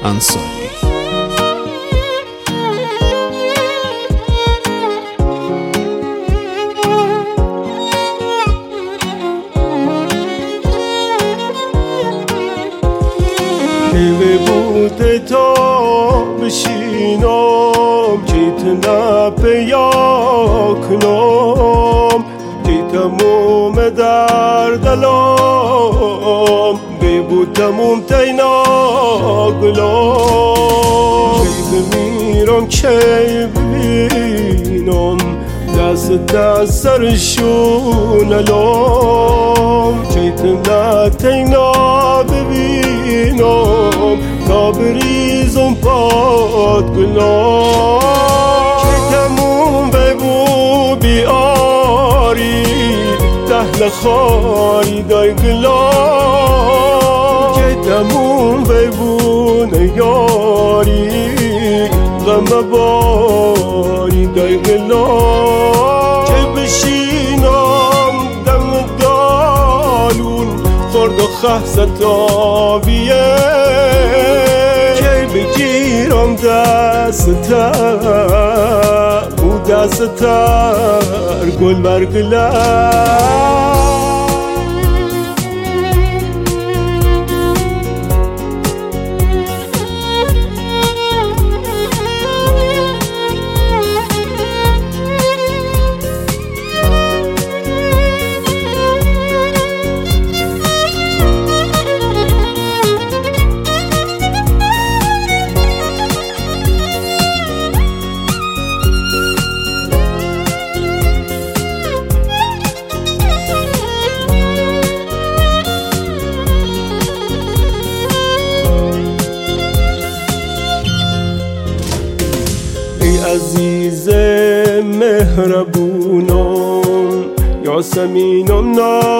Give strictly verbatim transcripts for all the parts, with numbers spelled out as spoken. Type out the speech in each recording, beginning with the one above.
انصاری. حیوه بوده تا بشینم چیت نپیا کنم چی تموم در دلم بیبود تموم تینا گلم چی بمیرم چی ببینم دست دست سرشون الام چی تمنا تینا ببینم تا بریزم پاد گلام چی تموم ببو بیاری دهل خاری دای گلام چی تموم ببو نیاری غم باری دای گلام چی بشینم دم دالون خورد و خحصت آبیه کی بگیرم دستتر او دستتر گل برگلم عزیز مهربونم یاسمینم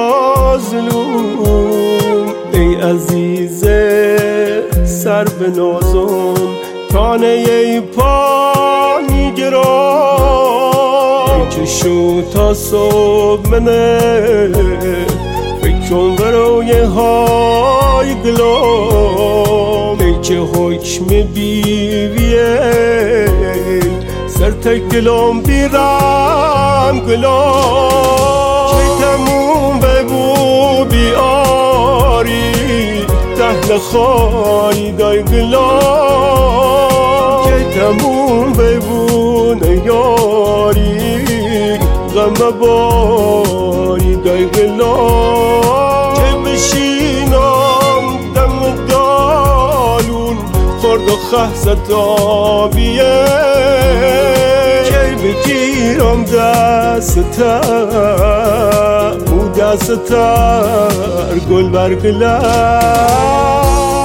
نازلوم ای عزیز سر به نازم تانه ای پا میگرم چشو تا صبح منه فکرم برای های گلام ای که حکم بیویه سر تکلم بیرم گلام چی تموم ببو بیاری دهل خاری دای گلام چی تموم ببو نیاری غم باری دای گلام چی بشینم دم دالون خورد و خحصت آبیه کی بگیرم دستتر او دستتر گل برگلم